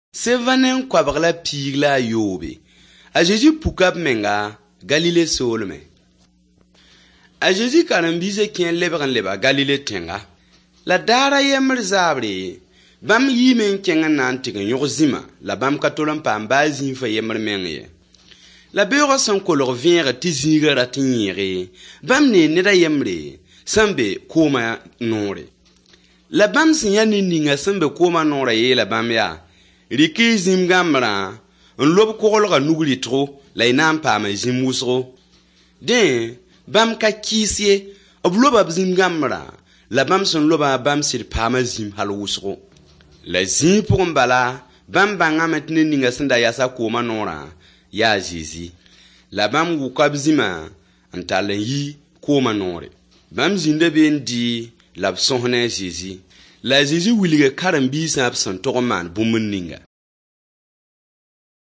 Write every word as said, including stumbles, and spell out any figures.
Sevanen kwabagla pigla yobe. A Jésus pukab menga Galilée solme. A Jésus karambise kien lebran leba Galilée tenga. La dara yemr zabre. Bam yimen kenga nan tigen yogzima. La bam katolan pa mbazin fa yemr menye. La beura son kolor viens tiziga ratinire. Bam ne neda yemre. Sambe koma nore. La bam sinyani ninga sambe koma nore ye la bam ya. Riki zim gamra, un lob kokologa nugli tro, la inam pa ma zim wusro. Den, bam ka kisye, ob loba zim gamra, la bam son loba bam sir pa ma zim hal wusro. La zim pour mbala, bam banga metne ninga senda yasa koma nora, ya zizi. La bam wukab zima, antalen yi koma nore. Bam zinde ben di, lab sohne zizi. La zizi wilige karambi sa absan togoman bumun ninga.